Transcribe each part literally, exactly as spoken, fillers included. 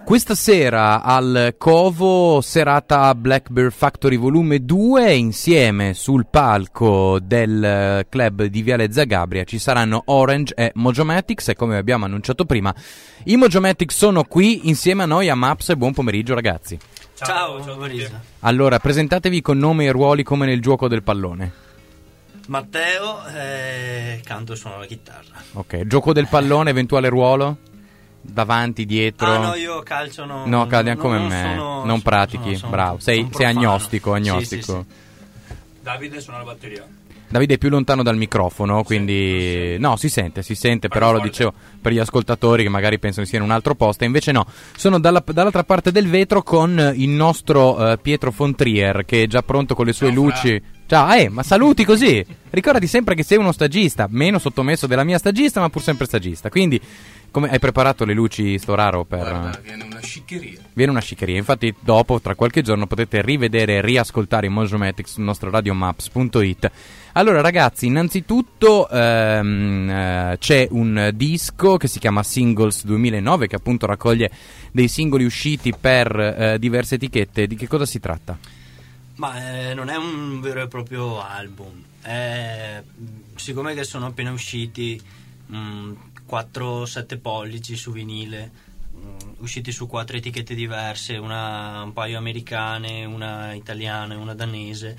Questa sera al Covo, serata Black Bear Factory volume due, insieme sul palco del club di Viale Zagabria ci saranno Orange e Mojomatics, e come abbiamo annunciato prima i Mojomatics sono qui insieme a noi a Maps. E buon pomeriggio ragazzi. Ciao, ciao Marisa. Allora, presentatevi con nome e ruoli come nel gioco del pallone. Matteo, eh, canto e suono la chitarra. Ok, gioco del pallone, eventuale ruolo? Davanti, dietro? Ah no, io calcio no. No, calcio non, come non me, sono, non pratichi, sono, bravo, sono, sei, sono sei agnostico, agnostico. Sì, sì, sì. Davide suona la batteria. Davide è più lontano dal microfono, quindi sì, no, si sente, si sente, però lo dicevo per gli ascoltatori che magari pensano sia in un altro posto, invece no, sono dalla, dall'altra parte del vetro con il nostro uh, Pietro Fontrier, che è già pronto con le sue Ciao, luci. Ciao, eh, ma saluti così, ricordati sempre che sei uno stagista, meno sottomesso della mia stagista, ma pur sempre stagista, quindi come hai preparato le luci sto raro per... Guarda, viene una sciccheria. Viene una sciccheria, infatti dopo, tra qualche giorno, potete rivedere e riascoltare i Mojomatics sul nostro radiomaps punto it. Allora ragazzi, innanzitutto ehm, eh, c'è un disco che si chiama Singles duemilanove, che appunto raccoglie dei singoli usciti per eh, diverse etichette. Di che cosa si tratta? Ma eh, non è un vero e proprio album, è, siccome che sono appena usciti mh, quattro sette pollici su vinile, mh, usciti su quattro etichette diverse, una un paio americane, una italiana e una danese.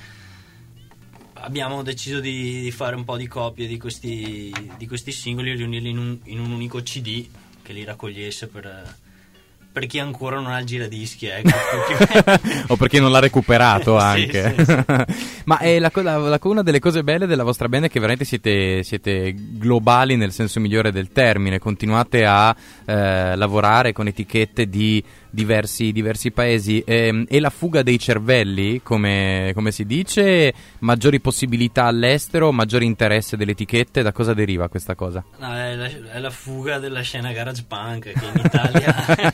Abbiamo deciso di, di fare un po' di copie di questi, di questi singoli e riunirli in un, in un unico C D che li raccogliesse per, per chi ancora non ha il giradischi, ecco. O per chi non l'ha recuperato anche. Sì, sì, sì. Ma è la, la, la, una delle cose belle della vostra band è che veramente siete, siete globali nel senso migliore del termine, continuate a eh, lavorare con etichette di diversi, diversi paesi, e, e la fuga dei cervelli, come, come si dice, maggiori possibilità all'estero, maggiore interesse delle etichette, da cosa deriva questa cosa? No, è, la, è la fuga della scena garage punk che in Italia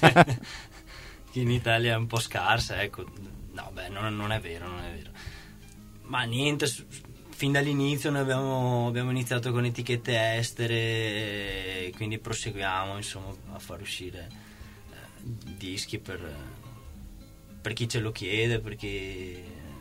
che in Italia è un po' scarsa, ecco. No, beh, non, non è vero, non è vero. Ma niente, fin dall'inizio noi abbiamo, abbiamo iniziato con etichette estere, quindi proseguiamo insomma a far uscire dischi per, per chi ce lo chiede, perché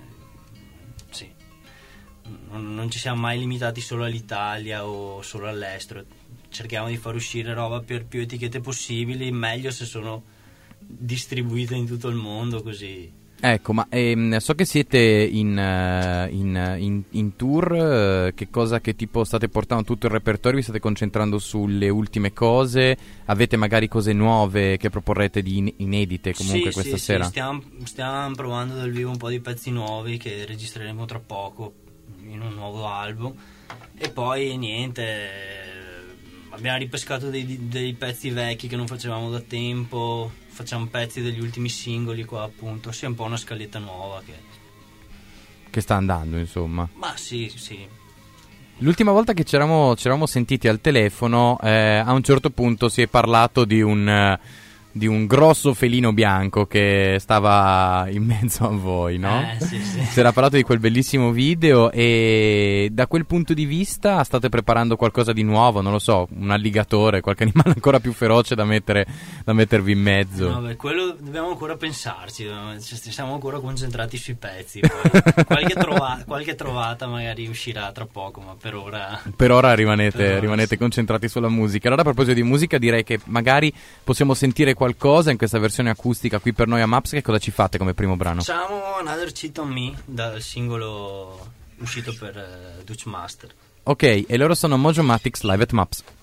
sì, non, non ci siamo mai limitati solo all'Italia o solo all'estero, cerchiamo di far uscire roba per più etichette possibili, meglio se sono distribuite in tutto il mondo, così. Ecco, ma ehm, so che siete in, uh, in, in, in tour, uh, che cosa, che tipo state portando tutto il repertorio, vi state concentrando sulle ultime cose, avete magari cose nuove che proporrete di in- inedite comunque sì, questa sì, sera? Sì, stiamo, stiamo provando dal vivo un po' di pezzi nuovi che registreremo tra poco in un nuovo album, e poi niente, abbiamo ripescato dei, dei pezzi vecchi che non facevamo da tempo, facciamo pezzi degli ultimi singoli qua appunto, sia un po' una scaletta nuova che... che sta andando insomma. Ma sì, sì. L'ultima volta che ci eravamo, ci eravamo sentiti al telefono, eh, a un certo punto si è parlato di un... Uh, di un grosso felino bianco che stava in mezzo a voi, no? Eh, sì, sì. Si era parlato di quel bellissimo video, e da quel punto di vista state preparando qualcosa di nuovo, non lo so, un alligatore, qualche animale ancora più feroce da mettere da mettervi in mezzo. No, beh, quello dobbiamo ancora pensarci, siamo ancora concentrati sui pezzi, poi qualche, trova- qualche trovata magari uscirà tra poco, ma per ora per ora rimanete, per ora, rimanete sì. concentrati sulla musica. Allora, a proposito di musica, direi che magari possiamo sentire qualcosa in questa versione acustica qui per noi a Maps. Che cosa ci fate come primo brano? Facciamo Another Cheat on Me, dal singolo uscito per uh, Dutch Master. Ok, e loro sono Mojomatics live at Maps.